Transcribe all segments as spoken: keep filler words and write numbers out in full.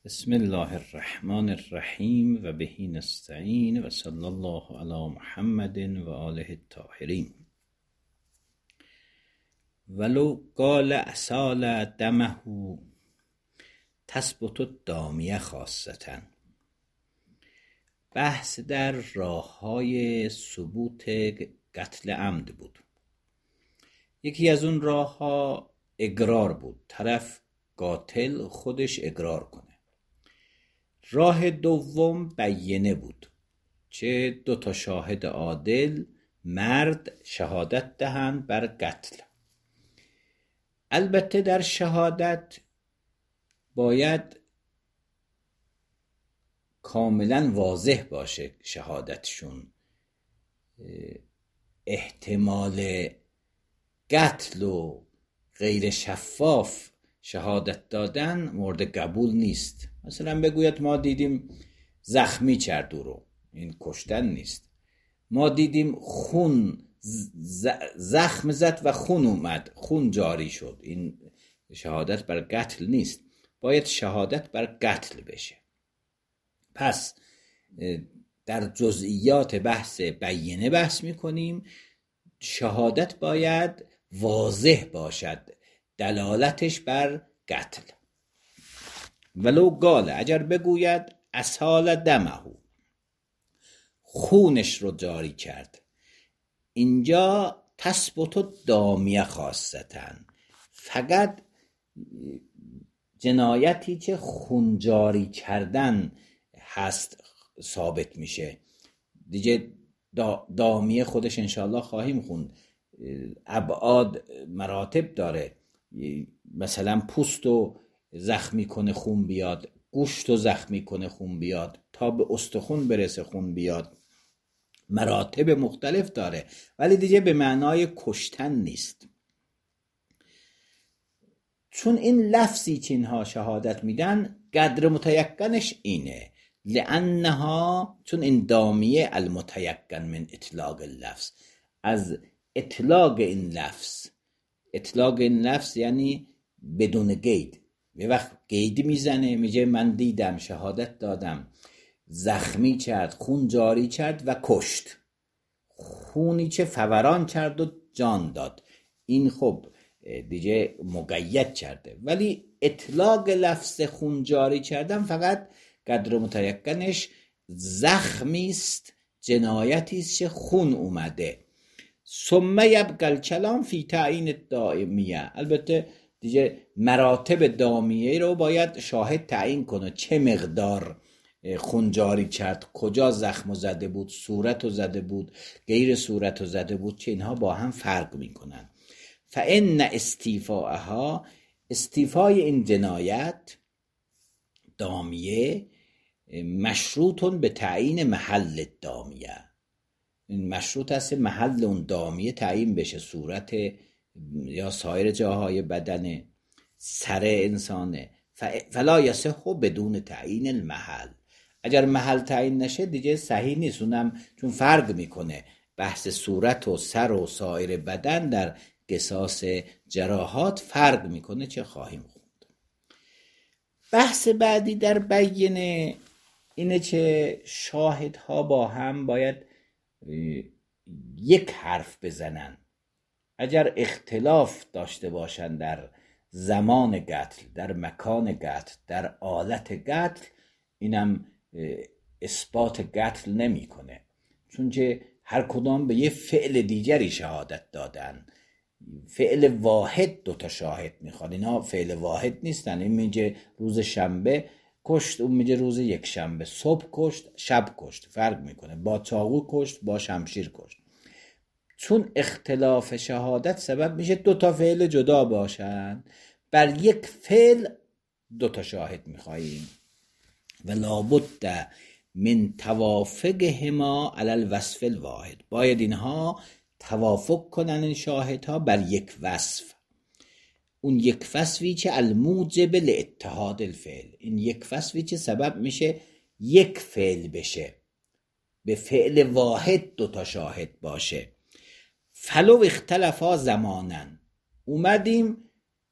بسم الله الرحمن الرحیم و بهی نستعین و صلی الله علی محمد و آله الطاهرین. ولو قال اصال دمه تثبت الدامیه خاصتا. بحث در راه های ثبوت قتل عمد بود. یکی از اون راه ها اقرار بود، طرف قاتل خودش اقرار کنه. راه دوم بیینه بود، چه دو تا شاهد عادل مرد شهادت دهند بر قتل. البته در شهادت باید کاملا واضح باشه شهادتشون، احتمال قتل و غیر شفاف شهادت دادن مورد قبول نیست. مثلا بگوید ما دیدیم زخمی کرد او رو، این کشتن نیست. ما دیدیم خون زخم زد و خون اومد، خون جاری شد، این شهادت بر قتل نیست. باید شهادت بر قتل بشه. پس در جزئیات بحث بیینه بحث میکنیم. شهادت باید واضح باشد، دلالتش بر قتل. ولو قال، اگر بگوید اسال دمه، خونش رو جاری کرد، اینجا تثبت الدامیه خاصتا، فقط جنایتی که خون جاری کردن هست ثابت میشه دیگه. دا دامیه خودش انشاءالله خواهیم خوند، ابعاد مراتب داره. مثلا پوست رو زخمی کنه خون بیاد، گوشت رو زخمی کنه خون بیاد، تا به استخون برسه خون بیاد، مراتب مختلف داره، ولی دیگه به معنای کشتن نیست. چون این لفظی که اینها شهادت میدن قدر متیقنش اینه، لانها، چون این دامیه المتیقن من اطلاق اللفظ، از اطلاق این لفظ. اطلاق این لفظ یعنی بدون قید. یه وقت قید میزنه، میگه من دیدم، شهادت دادم، زخمی کرد، خون جاری کرد و کشت، خونی چه فوران کرد و جان داد، این خب دیگه مقید کرده. ولی اطلاق لفظ خون جاری کردن فقط قدر متیقنش زخمی است، جنایتی است که خون اومده. ثم یبقى الکلام فی تعیین الدامیه. البته دیگه مراتب دامیه رو باید شاهد تعیین کنه، چه مقدار خون جاری کرد، کجا زخم زده بود، صورت زده بود، غیر صورت زده بود، که اینها با هم فرق میکنن. فان استیفاءها، استیفای این جنایت دامیه، مشروطون به تعیین محل دامیه. این مشروط است محل اون دامیه تعیین بشه، صورت یا سایر جاهای بدن، سر انسانه. فلا یصح بدون تعیین المحل. اگر محل تعیین نشه دیگه صحیح نیست، اونم چون فرق میکنه. بحث صورت و سر و سایر بدن در قصاص جراحات فرق میکنه، چه خواهیم خوند. بحث بعدی در بیینه اینه که شاهدها با هم باید یک حرف بزنن. اگر اختلاف داشته باشن در زمان قتل، در مکان قتل، در آلت قتل، اینم اثبات قتل نمی کنه، چون که هر کدام به یه فعل دیگری شهادت دادن. فعل واحد دوتا شاهد میخواد، اینا فعل واحد نیستن. این میگه روز شنبه کشت، اون میگه روز یک شنبه، صبح کشت، شب کشت، فرق میکنه، با چاقو کشت، با شمشیر کشت. چون اختلاف شهادت سبب میشه دو تا فعل جدا باشن، بر یک فعل دو تا شاهد میخواییم. و لابد من توافقهما علی الوصف الواحد، باید اینها توافق کنن این شاهدها بر یک وصف. اون یک وصفی که الموجب لاتحاد الفعل، این یک وصفی که سبب میشه یک فعل بشه، به فعل واحد دو تا شاهد باشه. فلو اختلفا زمانن، اومدیم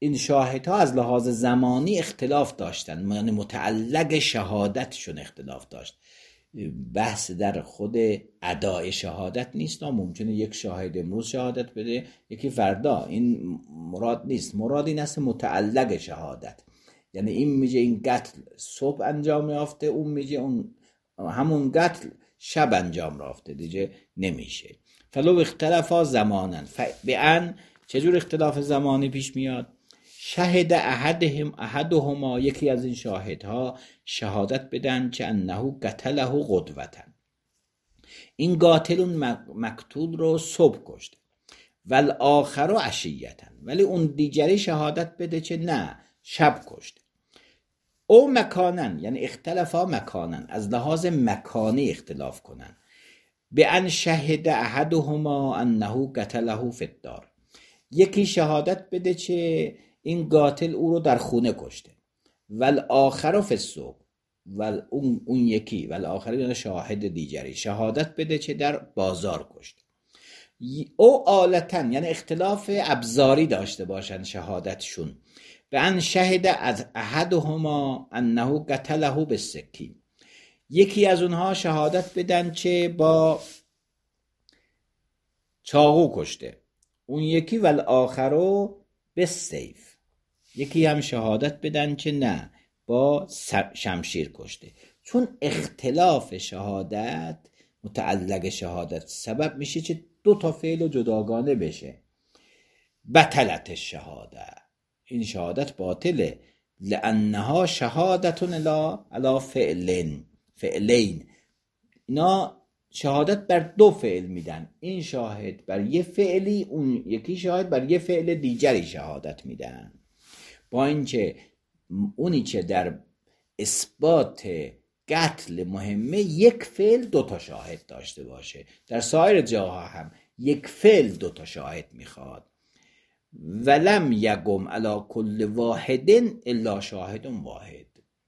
این شاهدها از لحاظ زمانی اختلاف داشتن، یعنی متعلق شهادتشون اختلاف داشت. بحث در خود ادای شهادت نیست، ممکنه یک شاهد امروز شهادت بده یکی فردا، این مراد نیست. مراد این است متعلق شهادت، یعنی این میگه این قتل صبح انجام یافته، اون میگه اون همون قتل شب انجام یافته، دیگه نمیشه. فلو اختلافا زمانا بان، چجور اختلاف زمانی پیش میاد؟ شهد احدهم احدهما، یکی از این شاهدها شهادت بدن که انه قتله غدوة، این قاتل اون مقتول رو صبح کشته، والآخر عشیة، ولی اون دیگری شهادت بده که نه شب کشته. او مکانن، یعنی اختلافا مکانن، از لحاظ مکانی اختلاف کنن. به ان شهد احدهما انه قتله فی الدار، یکی شهادت بده که این قاتل او رو در خونه کشته، والآخر فی السوق، و اون, اون یکی والآخر یعنی شاهد دیگری شهادت بده که در بازار کشته. او آلتن، یعنی اختلاف ابزاری داشته باشن شهادتشون. به ان شهد از احدهما انه قتله بالسکین، یکی از اونها شهادت بدن که با چاقو کشته، اون یکی والآخر بالسیف، یکی هم شهادت بدن که نه با شمشیر کشته. چون اختلاف شهادت، متعلق شهادت سبب میشه که دو تا فعل جداگانه بشه. بطلت شهاده، این شهادت باطله، لانها شهادتون الا علی فعلین فعلین، اینا شهادت بر دو فعل میدن، این شاهد بر یه فعلی، اون یکی شاهد بر یه فعل دیگری شهادت میدن. با اینکه اونی که در اثبات قتل مهمه یک فعل دو تا شاهد داشته باشه، در سایر جاها هم یک فعل دو تا شاهد میخواد. ولم یقم علی کل واحد الا شاهد واحد،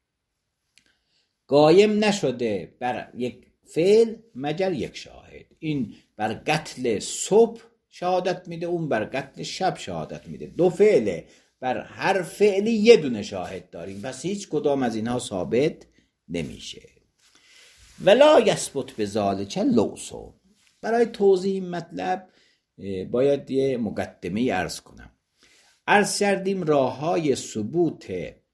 قایم نشده بر یک فعل مگر یک شاهد. این بر قتل صبح شهادت میده، اون بر قتل شب شهادت میده، دو فعله، بر هر فعلی یه دونه شاهد داریم، پس هیچ کدام از اینها ثابت نمیشه. ولا یثبت بذلک لوث، برای توضیح این مطلب باید یه مقدمه عرض کنم. عرض کردیم راه های ثبوت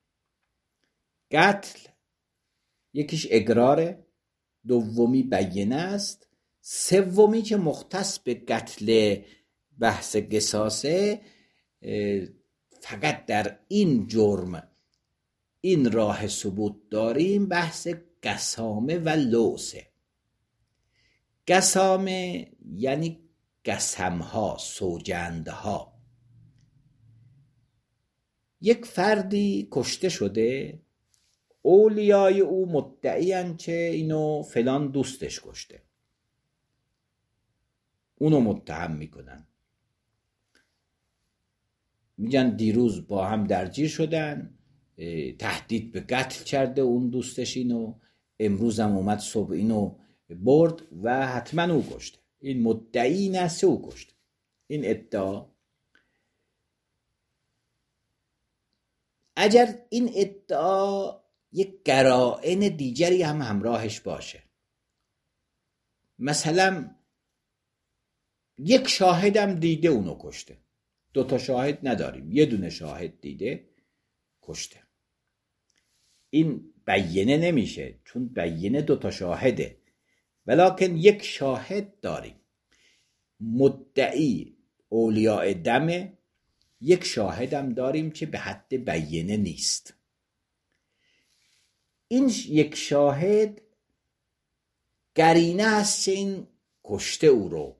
قتل یکیش اقراره، دومی بیینه است، سومی که مختص به قتل بحث قصاصه، فقط در این جرم این راه ثبوت داریم، بحث قسامه و لوثه. قسامه یعنی قسمها، سوگندها. یک فردی کشته شده، اولیای او مدعیان که اینو فلان دوستش کشته، اونو متهم میکنن، میگن دیروز با هم درگیر شدن، تهدید به قتل کرده اون دوستش اینو، امروز هم اومد صبح اینو برد و حتما او کشته. این مدعی نسه او کشته، این ادعا. اگر این ادعا یک قرائن دیگری هم همراهش باشه، مثلا یک شاهدم دیده اونو کشته، دو تا شاهد نداریم، یه دونه شاهد دیده کشته، این بیینه نمیشه، چون بیینه دو تا شاهده، ولیکن یک شاهد داریم، مدعی اولیاء دمه، یک شاهدم داریم که به حد بیینه نیست. این یک شاهد قرینه است که این کشته او رو.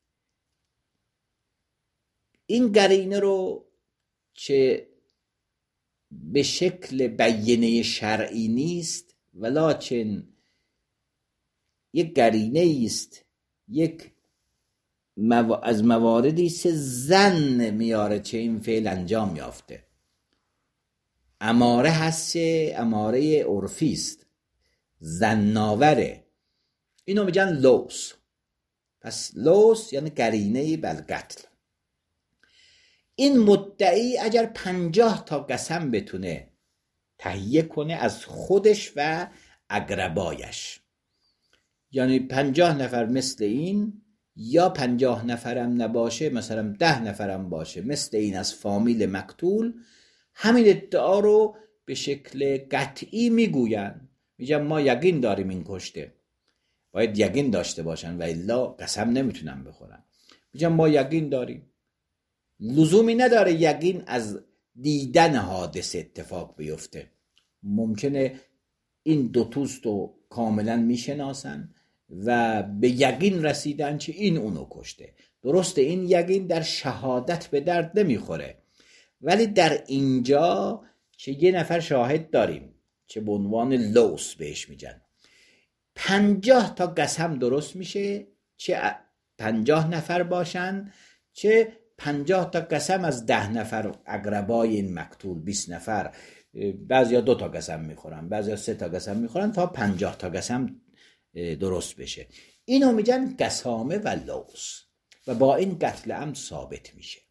این قرینه رو که به شکل بیینه شرعی نیست، ولکن یک قرینه است، یک مو... از مواردی است ظن میاره که این فعل انجام یافته، اماره هست که اماره عرفی است، ظناوره، اینو میگن لوث. پس لوث یعنی قرینه بر قتل. این مدعی اگر پنجاه تا قسم بتونه تهیه کنه از خودش و اقربایش، یعنی پنجاه نفر مثل این، یا پنجاه نفرم نباشه مثلا ده نفرم باشه مثل این از فامیل مقتول، همین ادعا رو به شکل قطعی میگوین، میگن ما یقین داریم این کشته، باید یقین داشته باشن و الا قسم نمیتونن بخورن، میگن ما یقین داریم. لزومی نداره یقین از دیدن حادثه اتفاق بیفته، ممکنه این دو دوست رو کاملا میشناسن و به یقین رسیدن که این اونو کشته. درسته این یقین در شهادت به درد نمیخوره، ولی در اینجا که یه نفر شاهد داریم که به عنوان لوس بهش میگن، پنجاه تا قسم درست میشه، چه پنجاه نفر باشن چه پنجاه تا قسم از ده نفر اقربای این مقتول، بیست نفر، بعضیا دو تا قسم میخورن بعضیا سه تا قسم میخورن تا پنجاه تا قسم درست بشه. اینو میگن قسامه و لوس و با این قتل عمد ثابت میشه.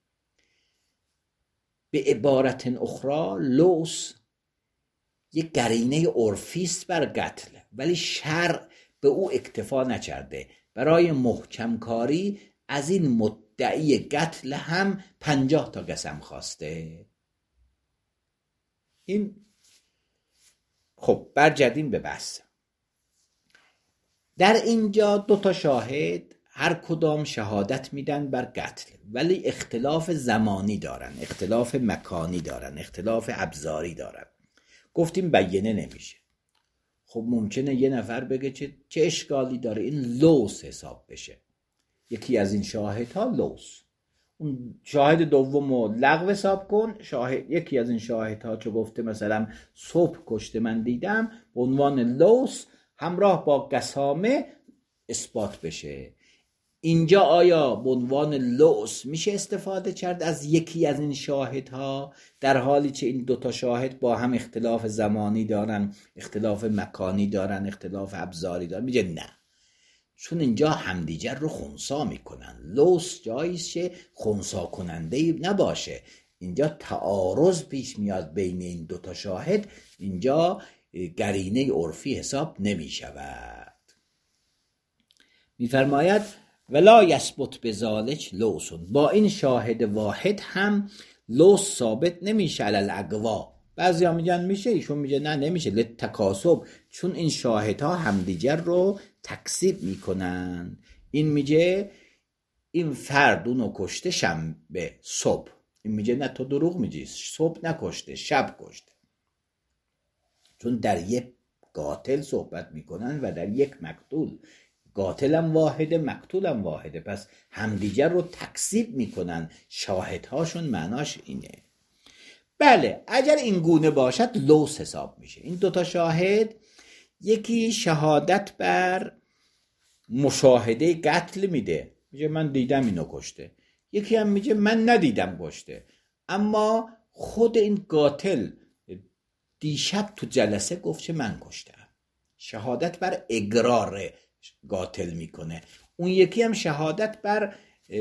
به عبارت اخرى لوس یک قرینه عرفی است بر قتل، ولی شرع به او اکتفا نکرده، برای محکم کاری از این مدعی قتل هم پنجاه تا قسم خواسته. این خب برگردیم به بحث. در اینجا دو تا شاهد هر کدام شهادت میدن بر قتل، ولی اختلاف زمانی دارن، اختلاف مکانی دارن، اختلاف ابزاری دارن. گفتیم بیینه نمیشه. خب ممکنه یه نفر بگه چه, چه اشکالی داره این لوس حساب بشه، یکی از این شاهدها لوس، اون شاهد دومو لغو حساب کن، شاهد یکی از این شاهدها چه گفته مثلا صبح کشته من دیدم، به عنوان لوس همراه با قسامه اثبات بشه. اینجا آیا به عنوان لوس میشه استفاده کرد از یکی از این شاهدها، در حالی که این دوتا شاهد با هم اختلاف زمانی دارن، اختلاف مکانی دارن، اختلاف ابزاری دارن؟ میگه نه، چون اینجا همدیگر رو خنثی میکنن. لوس جاییشه خنثی کننده نباشه، اینجا تعارض پیش میاد بین این دوتا شاهد، اینجا قرینه عرفی حساب نمیشود. میفرماید ولا یثبت بذالک لوس، با این شاهد واحد هم لوس ثابت نمیشه علی الاقوا. بعضیا میگن میشه، ایشون میگه نه نمیشه، للتکاسب، چون این شاهدها همدیگر رو تکذیب میکنن. این میگه این فرد اونو کشته شنبه صبح، این میگه نه تو دروغ میگی، صبح نکشته شب کشته، چون در یک قاتل صحبت میکنن و در یک مقتول. قاتلم واحده مقتولم واحده، پس همدیگر رو تکذیب میکنن شاهدهاشون، معناش اینه. بله اگر این گونه باشد لوس حساب میشه. این دوتا شاهد یکی شهادت بر مشاهده قتل میده، میگه من دیدم اینو کشته، یکی هم میگه من ندیدم کشته، اما خود این قاتل دیشب تو جلسه گفت که من کشتم، شهادت بر اقرار قاتل میکنه. اون یکی هم شهادت بر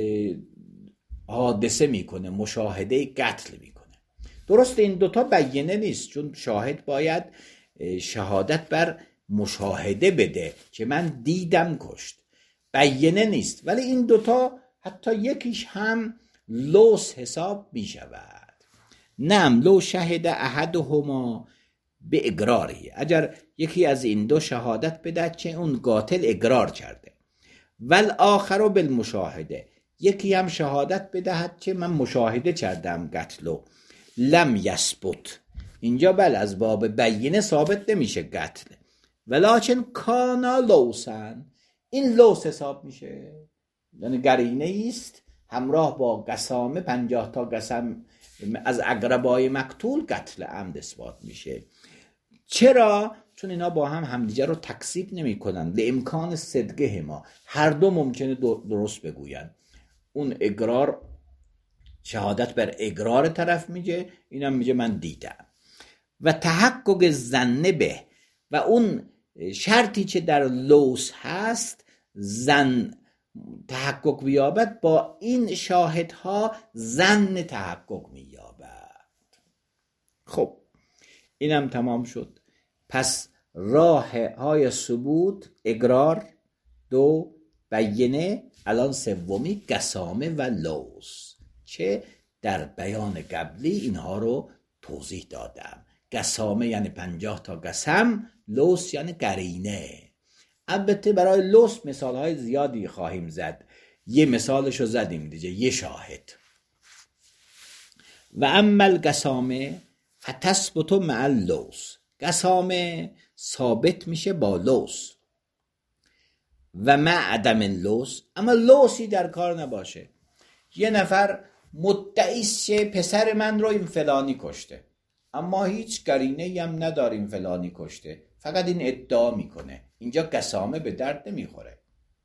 حادثه میکنه، مشاهده قتل میکنه. درسته این دوتا بیینه نیست، چون شاهد باید شهادت بر مشاهده بده که من دیدم کشت، بیینه نیست. ولی این دوتا حتی یکیش هم لوس حساب میشود. نعم لو شهد احدهما به اقراری، اگر یکی از این دو شهادت بده که اون قاتل اقرار کرده، ول آخر بالمشاهده، یکی هم شهادت بدهد که من مشاهده کردم قتلو، لم یثبت، اینجا بل از باب بیینه ثابت نمیشه قتل، ولکن کانا لوسن، این لوس حساب میشه، یعنی قرینه است همراه با قسامه، پنجاه تا قسم از اقربای مقتول قتل عمد اثبات میشه. چرا؟ چون اینا با هم همدیگر رو تکذیب نمی کنن، به امکان صدقه ما، هر دو ممکنه درست بگوین. اون اقرار شهادت بر اقرار طرف میگه، اینم میگه من دیدم. و تحقق ظن به، و اون شرطی که در لوس هست زن تحقق بیابد با این شاهدها ظن تحقق مییابد. خب اینم تمام شد. پس راه های ثبوت اقرار، دو بینه، الان سومی قسامه و لوث، چه در بیان قبلی اینها رو توضیح دادم. قسامه یعنی پنجاه تا قسم، لوث یعنی قرینه. البته برای لوث مثال های زیادی خواهیم زد، یه مثالشو زدیم دیگه، یه شاهد. و اما القسامه فتثبت مع اللوث، قسامه ثابت میشه با لوث. و مع عدم اللوث، اما لوثی در کار نباشه. یه نفر مدعیست که پسر من رو این فلانی کشته، اما هیچ قرینه‌ای هم نداریم فلانی کشته، فقط این ادعا میکنه. اینجا قسامه به درد نمیخوره،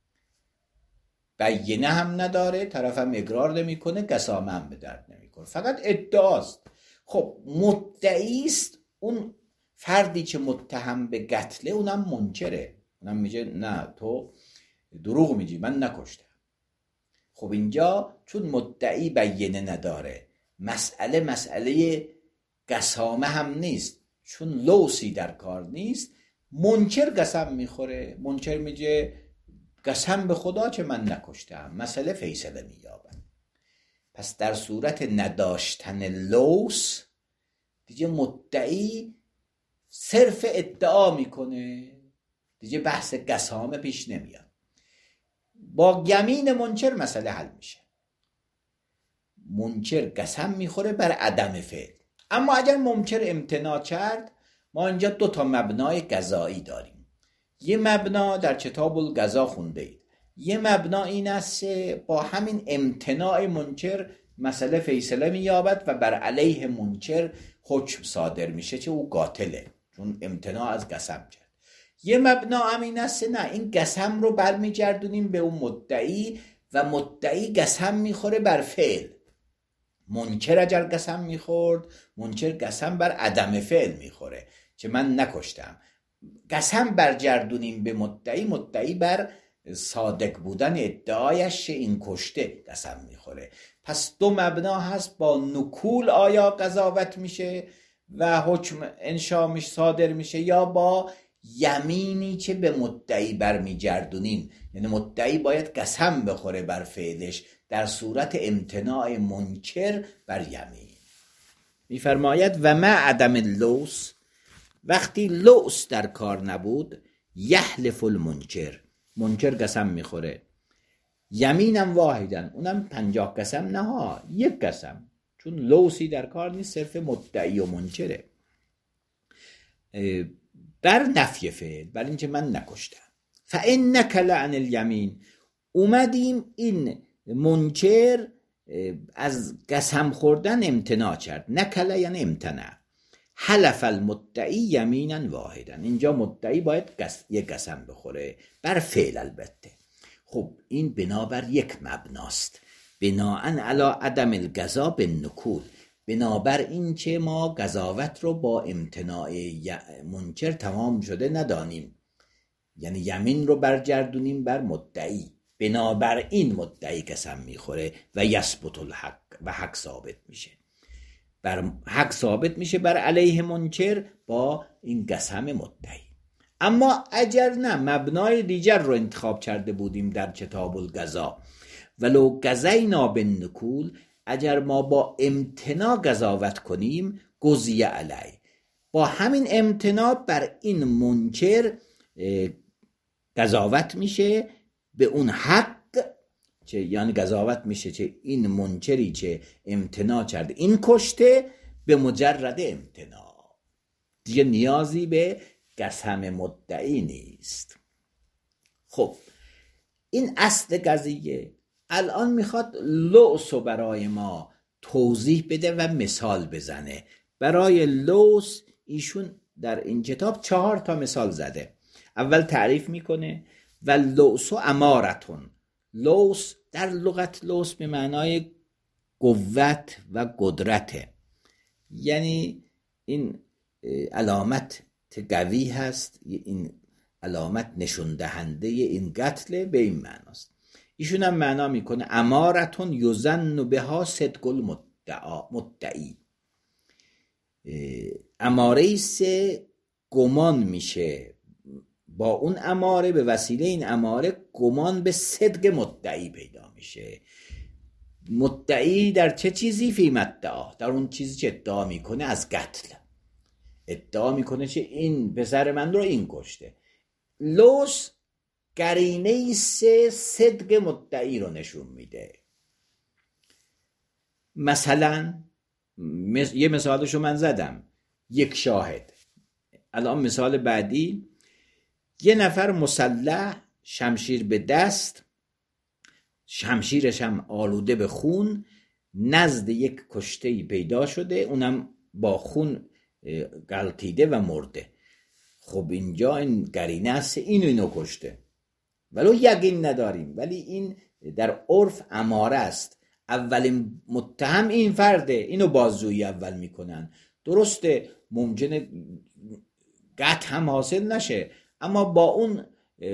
بینه هم نداره، طرف هم اقرار نمیکنه، قسامه هم به درد نمیخوره، فقط ادعاست. خب مدعیست اون فردی که متهم به قتله، اونم منکره، اونم میگه نه تو دروغ میگی، من نکشتم. خب اینجا چون مدعی بینه نداره، مسئله مسئله قسامه هم نیست، چون لوثی در کار نیست، منکر قسم میخوره. منکر میگه قسم به خدا که من نکشتم، مسئله فیصله مییابه. پس در صورت نداشتن لوث دیگه مدعی صرف ادعا میکنه، دیگه بحث قسامه پیش نمیاد. با یمین منکر مسئله حل میشه. منکر قسم میخوره بر عدم فعل. اما اگر منکر امتناع کرد، ما اینجا دو تا مبنای قضایی داریم. یه مبنا در کتاب القضا خونده اید، یه مبنا این است با همین امتناع منکر مسئله فیصله مییابد و بر علیه منکر حکم صادر میشه که او قاتله، چون امتناع از قسم کرد. یه مبنا هم این است نه، این قسم رو برمیگردونیم به اون مدعی و مدعی قسم میخوره بر فعل. منکر اگر قسم میخورد، منکر قسم بر عدم فعل میخوره که من نکشتم. قسم برگردونیم به مدعی، مدعی بر صادق بودن ادعایش این کشته قسم میخوره. پس دو مبنا هست، با نکول آیا قضاوت میشه و حکم انشا میشه صادر میشه، یا با یمینی که به مدعی برمیگردونیم، یعنی مدعی باید قسم بخوره بر فعلش در صورت امتناع منکر بر یمین. میفرماید و ما عدم اللوث، وقتی لوث در کار نبود، یحلف المنکر، منکر قسم میخوره، یمینم واحدن، اونم پنجاه قسم نه ها، یک قسم، چون لوثی در کار نیست، صرف مدعی و منکره، بر نفی فعل، بر اینکه من نکشتم. فانک لعن الیمین، اومدیم این منکر از قسم خوردن امتناع کرد، نکله یعنی امتناع، حلف المدعی یمینا واحدا، اینجا مدعی باید قس... یک قسم بخوره بر فعل البته. خب این بنابر یک مبناست، بناءن علی عدم القضا بالنکول، بنابر این که ما قضاوت رو با امتناع منکر تمام شده ندانیم، یعنی یمین رو برگردونیم بر مدعی، بنابر این مدعی قسم میخوره و یثبت الحق، و حق ثابت میشه، بر حق ثابت میشه بر علیه منکر با این قسم مدعی. اما اگر نه، مبنای دیگر رو انتخاب کرده بودیم در کتاب القضا، ولو قضینا بالنکول، اگر ما با امتناع قضاوت کنیم، قضی علی، با همین امتناع بر این منکر قضاوت میشه به اون حق، چه یعنی قضاوت میشه چه این منکری که امتناع کرده این کشته به مجرد امتناع، دیگه نیازی به قسم مدعی نیست. خب این اصل قضیه. الان میخواد لوث برای ما توضیح بده و مثال بزنه. برای لوث ایشون در این کتاب چهار تا مثال زده. اول تعریف میکنه و لوث امارتون، لوث در لغت لوث به معنای قوت و قدرته، یعنی این علامت قوی هست، این علامت نشون دهنده این قتل، به این معناست. ایشون هم معنا میکنه امارتون یظن بها صدق المدعی، اماره ایست گمان میشه با اون اماره، به وسیله این اماره گمان به صدق مدعی پیدا میشه. مدعی در چه چیزی؟ فی مدعا، در اون چیزی که ادعا میکنه از قتل، ادعا میکنه که این پسر من رو این کشته. لوس قرینه ایست صدق مدعی رو نشون میده. مثلا یه مثالشو من زدم، یک شاهد. الان مثال بعدی، یه نفر مسلح، شمشیر به دست، شمشیرش هم آلوده به خون، نزد یک کشته‌ای پیدا شده، اونم با خون غلطیده و مرده. خب اینجا این قرینه است اینو اینو کشته، ولو یقین نداریم، ولی این در عرف اماره است. اولین متهم این فرده، اینو بازجویی اول میکنن. درسته ممکنه قطع هم حاصل نشه، اما با اون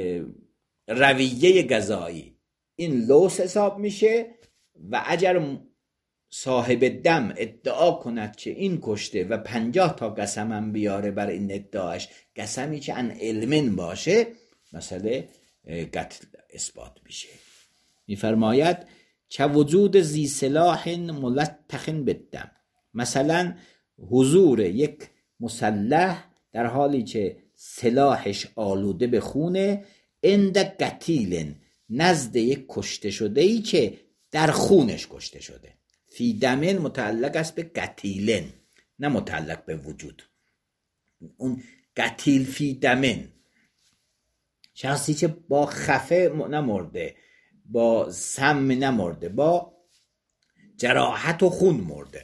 رویه قضایی این لوس حساب میشه و اگر صاحب دم ادعا کند که این کشته و پنجاه تا قسم هم بیاره بر این ادعاش، قسمی که عن علم باشه، مسئله قتل اثبات میشه. میفرماید که وجود ذی سلاح ملطخ بالدم، مثلا حضور یک مسلح در حالی که سلاحش آلوده به خونه، عند قتیل، نزد یک کشته شده ای که در خونش کشته شده. فی دمن متعلق است به قتیلن، نه متعلق به وجود. اون قتیل فی دمن، شخصی که با خفه نمرده، با سم نمرده، با جراحت و خون مرده.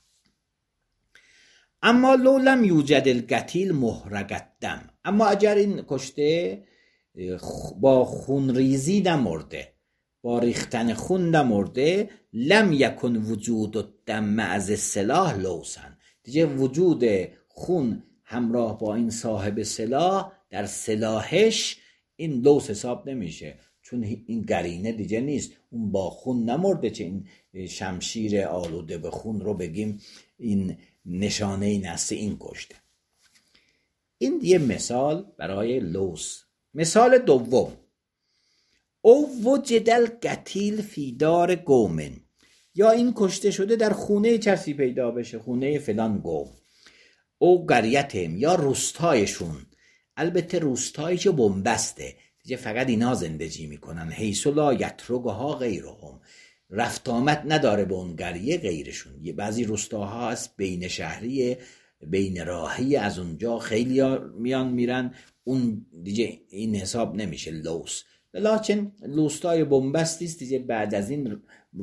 اما لو لم یوجد القتیل محرق الدم، اما اگر این کشته با خون ریزی نمرده، با ریختن خون نمرده، لم یکن وجود الدم از السلاح لوسن، دیگه وجود خون همراه با این صاحب سلاح در سلاحش این لوس حساب نمیشه، چون این قرینه دیگه نیست. اون با خون نمرده که این شمشیر آلوده به خون رو بگیم این نشانه این است این کشته. این یه مثال برای لوس. مثال دوم، او وجد القتیل فی دار قوم، یا این کشته شده در خونه کسی پیدا بشه، خونه فلان قوم، او قریتهم، یا روستایشون. البته روستایی که بنبسته دیگه فقط اینا زندگی میکنن، حیث لا یترکها غیرهم، رفت آمد نداره به اون قریه غیرشون. یه بعضی روستاها هست بین شهری، بین راهی، از اونجا خیلی میان میرن، اون دیگه این حساب نمیشه لوس. لکن لوستای بنبستی است دیگه، بعد از این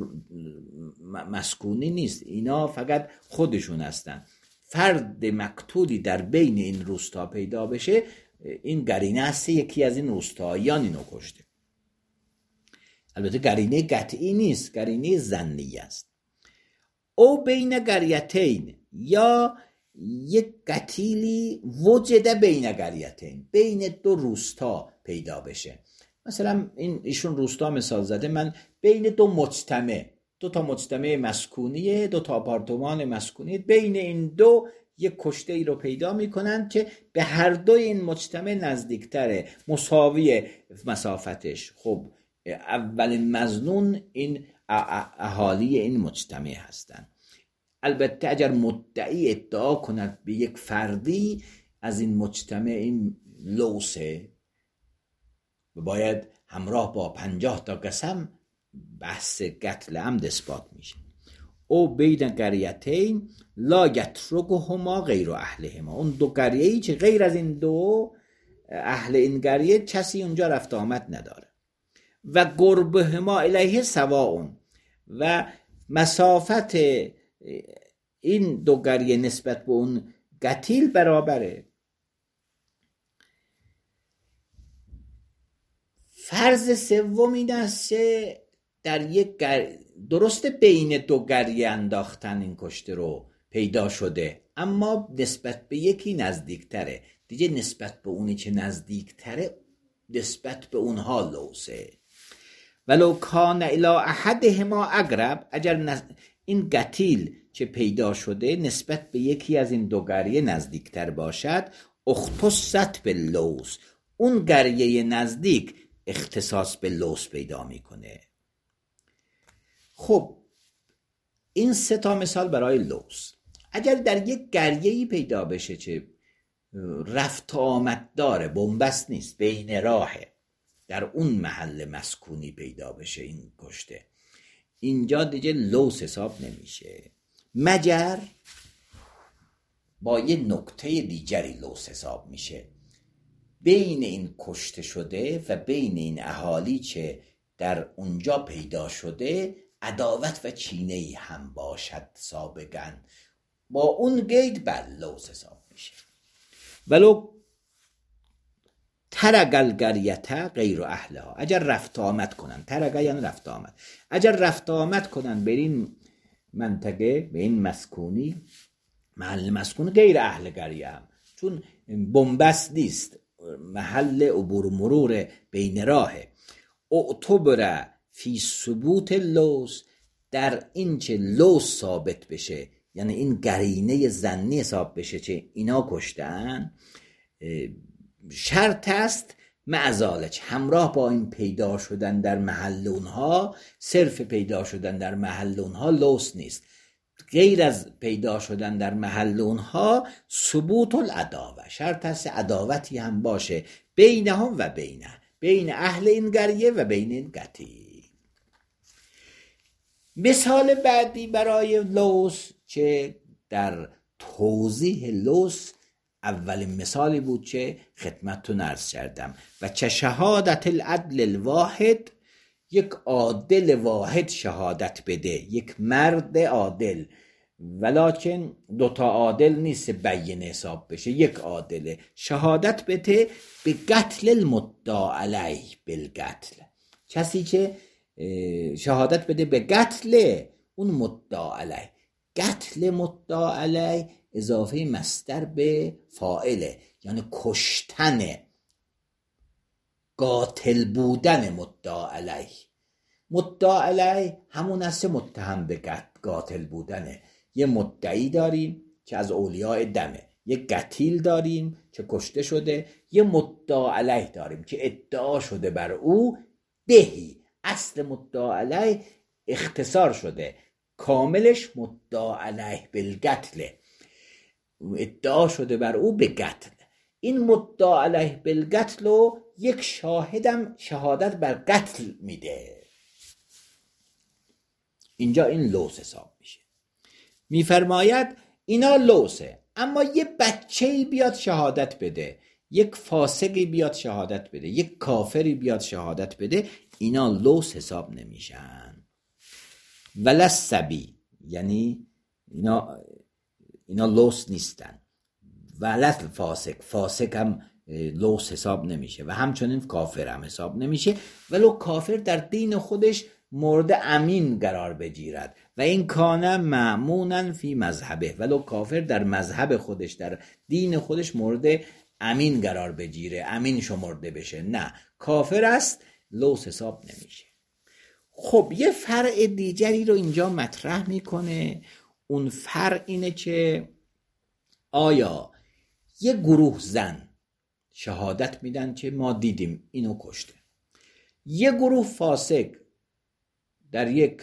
مسکونی نیست، اینا فقط خودشون هستن. فرد مقتولی در بین این روستا پیدا بشه، این قرینه است یکی از این روستاییان اینو کشته. البته قرینه قطعی نیست، قرینه ظنی است. او بین قریتین، یا یک قتیلی وجد بین قریتین، بین دو روستا پیدا بشه. مثلا این ایشون روستا مثال زده، من بین دو مجتمع، دو تا مجتمع مسکونیه، دو تا آپارتمان مسکونی، بین این دو یک کشته ای رو پیدا میکنن که به هر دوی این مجتمع نزدیکتره، مساوی مسافتش. خب اولین مظنون این اهالی این مجتمع هستن. البته اگر مدعی ادعا کند به یک فردی از این مجتمع این لوسه، باید همراه با پنجاه تا قسم بحث قتل عمد اثبات میشه. او بین قریتین لا یترکهما غیر اهلهما، اون دو قریه‌ای که غیر از این دو اهل این قریه کسی اونجا رفت آمد نداره. و قربهما الیه سواء، و مسافت این دو قریه نسبت به اون قتیل برابره. فرض سوم این است که در یک گر... درسته بین دو قریه انداختن این کشته رو پیدا شده، اما نسبت به یکی نزدیکتره، دیگه نسبت به اونی که نزدیکتره نسبت به اونها لوسه. ولو کان الی احدهما اقرب، اگر این قتیل که پیدا شده نسبت به یکی از این دو قریه نزدیکتر باشد، اختصت به لوث، اون قریه نزدیک اختصاص به لوث پیدا میکنه. خب این سه تا مثال برای لوث. اگر در یک قریه‌ای پیدا بشه که رفت آمد داره، بنبست نیست، بین راهه، در اون محل مسکونی پیدا بشه این کشته، اینجا دیگه لوث حساب نمیشه، مگر با یه نکته دیگری لوث حساب میشه. بین این کشته شده و بین این اهالی که در اونجا پیدا شده عداوت و کینه‌ای هم باشد سابقاً، با اون قید بر لوث حساب میشه. ولو ترک القریة غیر اهلها، اگر رفت آمد کنن، ترک یعنی رفت آمد، اگر رفت آمد کنن به این منطقه، به این مسکونی، محل مسکون غیر اهل قریه هم، چون بنبست نیست، محل عبور و مرور بین راهه، اعتبر فی ثبوت لوث، در این چه لوث ثابت بشه، یعنی این قرینه ظنی حساب بشه که اینا کشتن، شرط است معزالج، همراه با این پیدا شدن در محل اونها، صرف پیدا شدن در محل اونها لوث نیست، غیر از پیدا شدن در محل اونها ثبوت العداوه، شرط است عداوتی هم باشه بینهم و بینه، بین اهل این قریه و بین این قتیل. مثال بعدی برای لوث که در توضیح لوث اولین مثالی بود که خدمتتون عرض کردم، و چه شهادت العدل الواحد، یک عادل واحد شهادت بده، یک مرد عادل، ولکن دوتا عادل نیست بیینه حساب بشه، یک عادل شهادت بده به قتل المدعی علیه بالقتل، کسی که شهادت بده به قتل اون مدعی علیه. قتل مدعی علیه اضافه مصدر به فاعله، یعنی کشتن، قاتل بودن مدعی علیه. مدعی علیه همون است متهم به قاتل بودنه. یه مدعی داریم که از اولیاء دمه، یه قتیل داریم که کشته شده، یه مدعی علیه داریم که ادعا شده بر او بهی، اصل مدعی علیه اختصار شده، کاملش مدعی علیه بالقتل، ادعا شده بر او به قتل. این مدعی علیه بالقتل رو یک شاهدم شهادت بر قتل میده، اینجا این لوث حساب میشه. میفرماید اینا لوثه، اما یه بچه‌ای بیاد شهادت بده، یک فاسقی بیاد شهادت بده، یک کافری بیاد شهادت بده، اینا لوث حساب نمیشن. ولا الصبی، یعنی اینا اینا لوث نیستن. ولا فاسق، فاسق هم لوث حساب نمیشه و همچنین کافر هم حساب نمیشه، ولو کافر در دین خودش مورد امین قرار بگیرد و این کانه مأمونا فی مذهبه، ولو کافر در مذهب خودش، در دین خودش مورد امین قرار بگیره، امین شمرده بشه، نه، کافر است، لوث حساب نمیشه. خب یه فرع دیگری رو اینجا مطرح میکنه، اون فرع اینه که آیا یه گروه زن شهادت میدن که ما دیدیم اینو کشته، یه گروه فاسق در یک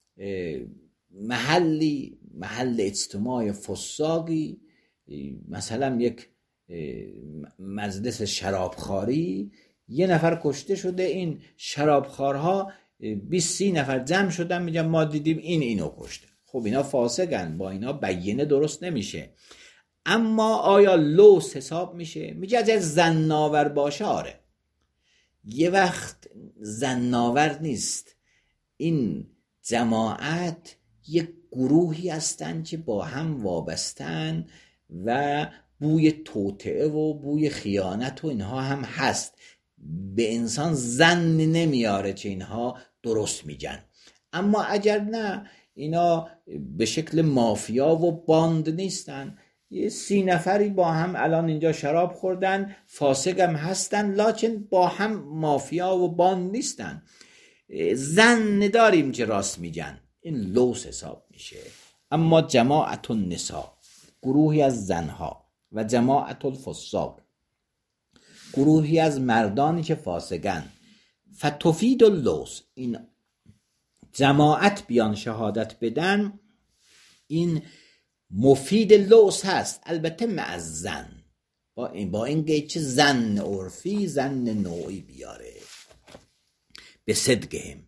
محلی، محل اجتماع فساقی، مثلا یک مجلس شرابخواری، یه نفر کشته شده، این شرابخوارها بیست سی نفر جمع شدن میگن ما دیدیم این اینو کشته. خب اینا فاسقن، با اینا بیینه درست نمیشه، اما آیا لوث حساب میشه؟ میگه اگر زناور باشه آره. یه وقت زناور نیست، این جماعت یک گروهی هستن که با هم وابستن و بوی توطئه و بوی خیانت و اینها هم هست، به انسان زن نمیاره که اینها درست میگن. اما اگر نه، اینا به شکل مافیا و باند نیستن، یه سی نفری با هم الان اینجا شراب خوردن، فاسق هم هستن، لکن با هم مافیا و باند نیستن، زن نداریم که راست میگن، این لوس حساب میشه. اما جماعت النساء، گروهی از زنها، و جماعت الفساق، گروهی از مردانی که فاسقن، فتفید اللوس، این جماعت بیان شهادت بدن، این مفید لوس هست، البته مع زن، با این با این گیچه زن عرفی، زن نوعی بیاره، به صدقهم،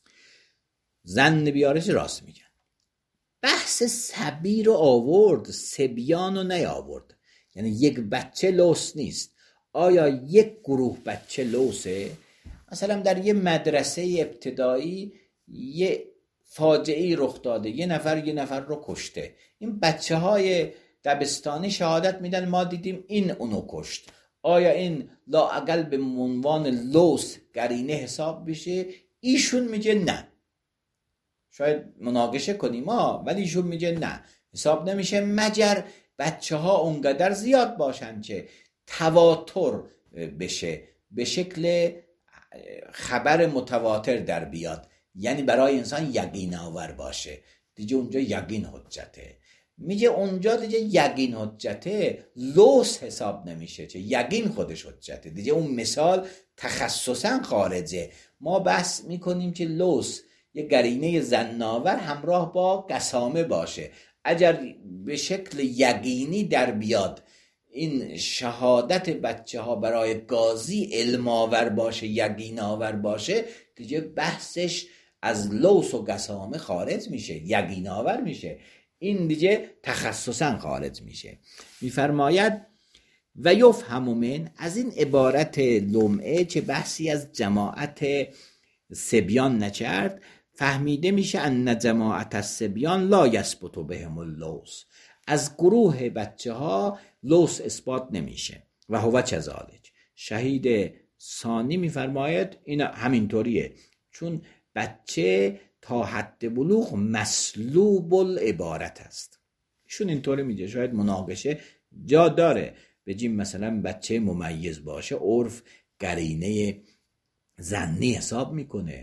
زن بیاره چه راست میگن. بحث سبی رو آورد، سبیان رو نیاورد، یعنی یک بچه لوس نیست. آیا یک گروه بچه لوسه؟ مثلا در یه مدرسه ابتدایی یه فاجعه‌ای رخ داده، یه نفر یه نفر رو کشته، این بچه های دبستانی شهادت میدن ما دیدیم این اونو کشت. آیا این لااقل به عنوان لوس قرینه حساب بشه؟ ایشون میگه نه. شاید مناقشه کنیم ها، ولی ایشون میگه نه، حساب نمیشه مگر بچه ها اونقدر زیاد باشن که تواتر بشه، به شکل خبر متواتر در بیاد، یعنی برای انسان یقین آور باشه. دیگه اونجا یقین حجته. میگه اونجا دیگه یقین حجته، لوس حساب نمیشه، چه یقین خودش حجته. دیگه اون مثال تخصصا خارجه. ما بحث میکنیم که لوس یه قرینه زناور همراه با قسامه باشه. اگر به شکل یقینی در بیاد این شهادت بچه ها برای قاضی علم آور باشه، یقین آور باشه، دیگه بحثش از لوس و قسامه خارج میشه، یقین آور میشه. این دیگه تخصصا خارج میشه. میفرماید و یفهم من، از این عبارت لمعه که بحثی از جماعت سبیان نکرد، فهمیده میشه ان جماعت السبیان لا یثبت بهم اللوس، از گروه بچه ها لوس اثبات نمیشه. و هو کذالک، شهید ثانی میفرماید این همینطوریه، چون بچه تا حد بلوغ مسلوب العبارت است. ایشون اینطوری میگه، شاید مناقشه جا داره، بگیم مثلا بچه ممیز باشه عرف قرینه زنی حساب میکنه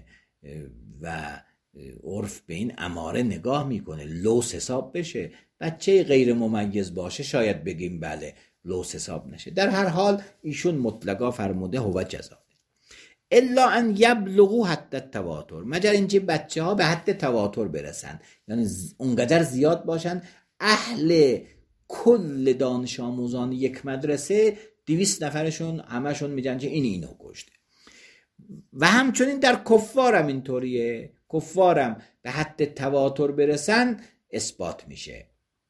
و عرف به این اماره نگاه میکنه، لوس حساب بشه. بچه غیر ممیز باشه شاید بگیم بله لوس حساب نشه. در هر حال ایشون مطلقا فرموده هو جزا، الا ان یبلغوا حد التواتر، مگر اینکه بچه ها به حد تواتر برسن، یعنی اونقدر زیاد باشن اهل کل دانش آموزان یک مدرسه دویست نفرشون همشون میگن که این اینو کشته. و همچنین در کفارم اینطوریه، کفارم به حد تواتر برسن اثبات میشه،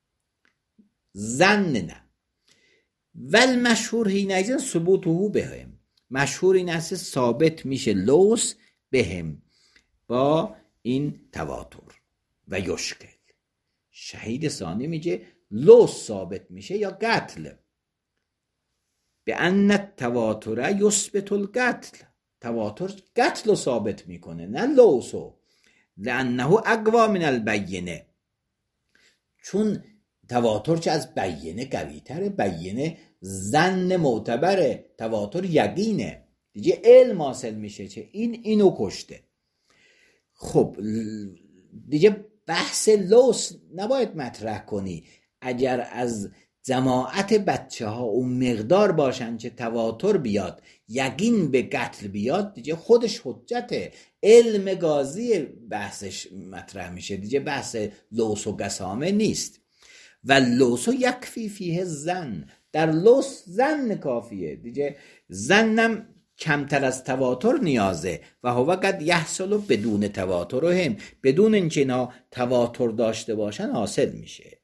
زن نه. ول مشهور حینئذ ثبوته بهم، مشهور این است ثابت میشه لوس بهم با این تواتر. و یشکل، شهید ثانی میگه لوس ثابت میشه یا قتل، به ان التواتر یثبت القتل، تواتر قتل رو ثابت میکنه نه لوسو، لانه اقوا من البینه، چون تواتر چه از بینه قوی تره، بینه زن معتبره، تواتر یقینه، دیگه علم حاصل میشه چه این اینو کشته. خب دیگه بحث لوس نباید مطرح کنی. اگر از جماعت بچه ها اون مقدار باشن که تواتر بیاد، یقین به قتل بیاد، دیگه خودش حجته، علم قاضی بحثش مطرح میشه، دیگه بحث لوس و قسامه نیست. و لوس و یکفی فیه زن، در لوس زن کافیه، دیگه زنم کمتر از تواتر نیازه. و هو قد یحصل بدون تواتر و هم، بدون اینکه اینا تواتر داشته باشن حاصل میشه.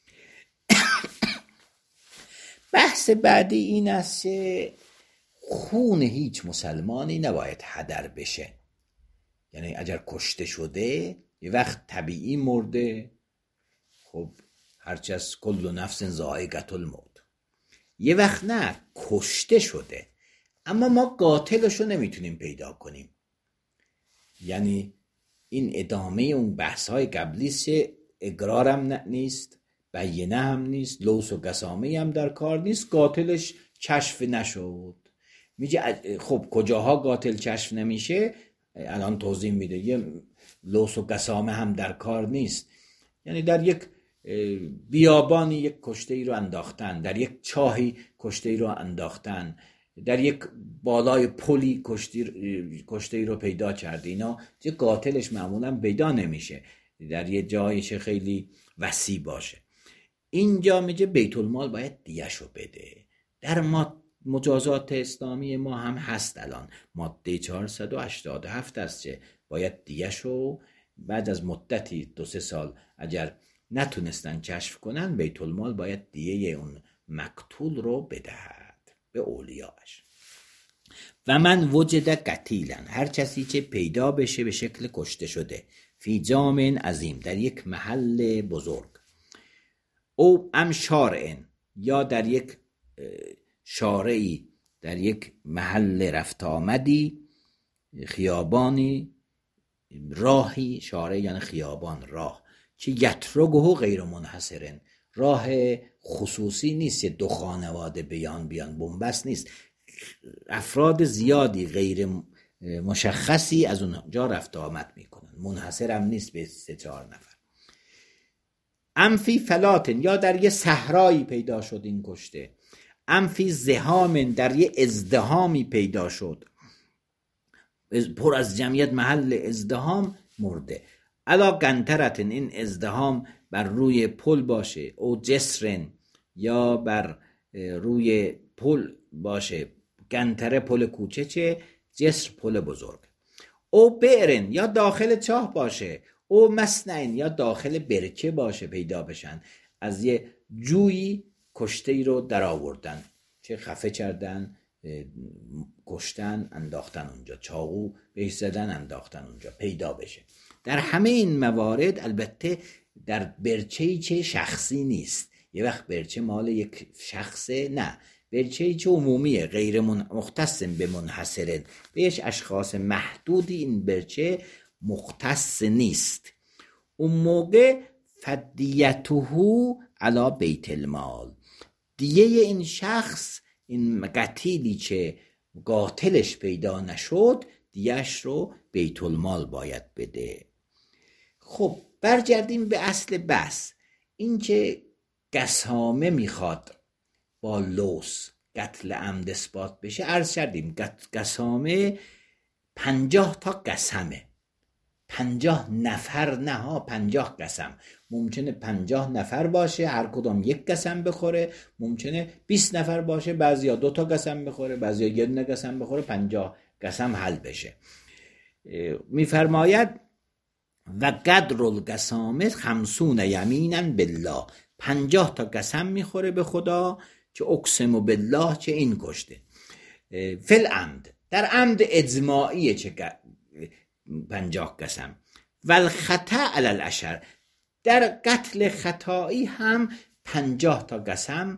بحث بعدی این است که خون هیچ مسلمانی نباید هدر بشه، یعنی اگر کشته شده یه وقت طبیعی مرده، خب هرچی از کل نفس ذائقة الموت، یه وقت نه کشته شده اما ما قاتلشو نمیتونیم پیدا کنیم. یعنی این ادامه اون بحث‌های قبلیست، اقرارم نیست، بینه هم نیست، لوس و قسامه هم در کار نیست، قاتلش کشف نشد. میگه خب کجاها قاتل کشف نمیشه؟ الان توضیح میده. یه لوس و قسامه هم در کار نیست. یعنی در یک بیابانی یک کشته ای رو انداختن، در یک چاهی کشته ای رو انداختن، در یک بالای پلی کشته ای رو پیدا کرده. اینا یه قاتلش معمولا پیدا نمیشه در یه جایی چه خیلی وسیع باشه. اینجا میگه بیت المال باید دیه‌شو بده. در ما مجازات اسلامی ما هم هست الان ماده چهارصد و هشتاد و هفت است که باید دیه‌شو بعد از مدتی دو سه سال اگر نتونستن کشف کنن، بیت المال باید دیه اون مقتول رو بدهد به اولیاش. و من وجد قتیلا، هر کسی که پیدا بشه به شکل کشته شده، فی جامع عظیم، در یک محل بزرگ، او ام شارعن، یا در یک شارعی، در یک محل رفت آمدی، خیابانی، راهی، شارع یعنی خیابان، راه، که یترگه غیر منحصرن، راه خصوصی نیست، دو خانواده بیان بیان بنبست نیست، افراد زیادی غیر مشخصی از اونجا رفت آمد میکنن، منحصر هم نیست به سه چهار نفر. ام فی فلاتن، یا در یه صحرایی پیدا شد این کشته. ام فی زحام، در یه ازدهامی پیدا شد، پر از جمعیت، محل ازدهام، مرده. علا قنطرتن، این ازدهام بر روی پل باشه، او جسرن، یا بر روی پل باشه، قنطره پل کوچه، جسر پل بزرگ. او بئرن، یا داخل چاه باشه، او مصنعن، یا داخل برکه باشه، پیدا بشن، از یه جویی کشته ای رو در آوردن، چه خفه کردن، کشتن، انداختن اونجا، چاقو بهش زدن، انداختن اونجا، پیدا بشه. در همه این موارد البته در برچه‌ای که شخصی نیست، یه وقت برچه مال یک شخصه، نه، برچه‌ای که عمومیه، غیر مختص به منحصرن، بهش اشخاص محدودی این برچه مختص نیست. اون موقع فدیته علی بیت المال، دیه این شخص، این قتیلی که قاتلش پیدا نشد، دیهش رو بیت المال باید بده. خب برگردیم به اصل بحث، این که قسامه میخواد با لوس قتل عمد اثبات بشه. عرض کردیم قسامه پنجاه تا قسمه، پنجاه نفر نه ها، پنجاه قسم. ممکنه پنجاه نفر باشه، هر کدام یک قسم بخوره، ممکنه بیست نفر باشه، بعضیا دو تا قسم بخوره، بعضیا یه دونه قسم بخوره، پنجاه قسم حل بشه. میفرماید و قدر القسامه خمسون یمینا بالله، پنجاه تا قسم میخوره به خدا که اقسم بالله که این کشته. فل عمد، در عمد اجماعیه چه پنجاه قسم. والخطا علی العشر، در قتل خطایی هم پنجاه تا قسم،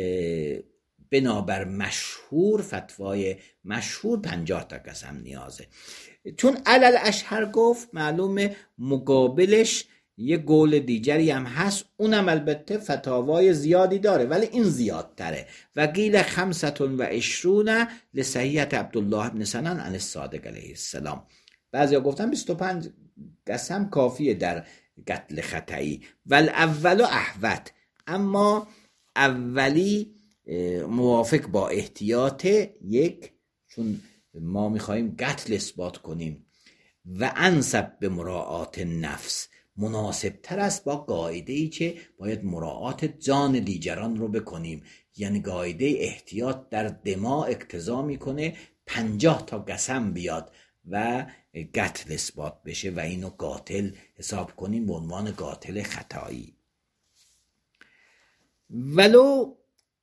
بنابر مشهور، فتوای مشهور، پنجاه تا قسم نیازه. چون علی العشر گفت، معلومه مقابلش یه قول دیگری هم هست، اونم البته فتاوای زیادی داره، ولی این زیادتره. و قیل خمسة و عشرون لصحیحة عبدالله بن سنان عن الصادق علیه السلام، بعضیا گفتن بیست و پنج قسم کافیه در قتل خطایی. والاول احوط، اما اولی موافق با احتیاط یک، چون ما میخواییم قتل اثبات کنیم. و انسب به مراعات نفس، مناسب تر است با قاعده‌ای که باید مراعات جان دیگران رو بکنیم، یعنی قاعده احتیاط در دماء اقتضا میکنه پنجاه تا قسم بیاد و قتل اثبات بشه و اینو قاتل حساب کنیم به عنوان قاتل خطایی. ولو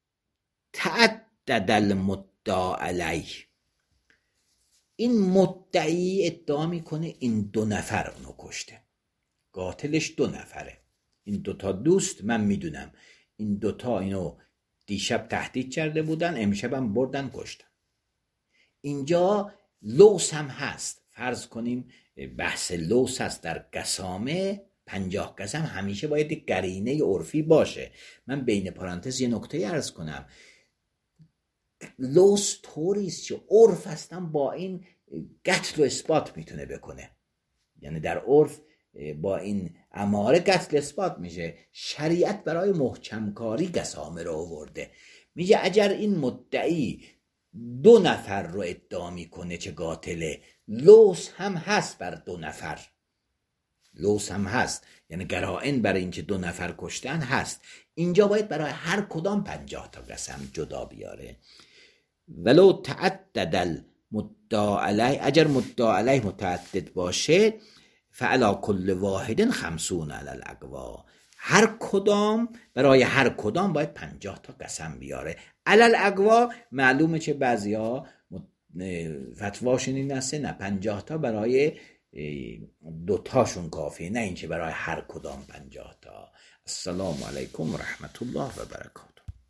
تعدد المدعا علیه، این مدعی ادعا میکنه این دو نفر اونو کشته، قاتلش دو نفره، این دوتا دوست، من میدونم این دوتا اینو دیشب تهدید کرده بودن، امشبم بردن کشتن. اینجا لوس هم هست، فرض کنیم بحث لوس هست در قسامه، پنجاه قسم همیشه باید قرینه عرفی باشه. من بین پرانتز یه نکته عرض کنم، لوس طوریست که عرف هستن با این قتل و اثبات میتونه بکنه. یعنی در عرف با این اماره قتل اثبات میشه. شریعت برای محکمکاری قسامه رو آورده، میگه اگر این مدعی دو نفر رو ادعا میکنه چه قاتله، لوس هم هست بر دو نفر، لوس هم هست، یعنی قرائن برای اینکه دو نفر کشتن هست. اینجا باید برای هر کدام پنجاه تا قسم جدا بیاره. ولو تعدد المدعا علیه، اگر مدعا علیه متعدد باشه، فعلا کل واحد خمسون علی الاقوا، هر کدام برای هر کدام باید پنجاه تا قسم بیاره. علی الاقوا معلومه که بعضی ها فتواشون این است نه پنجاه تا برای دوتاشون کافیه، نه اینکه برای هر کدام پنجاه تا. السلام علیکم و رحمت الله و برکاته.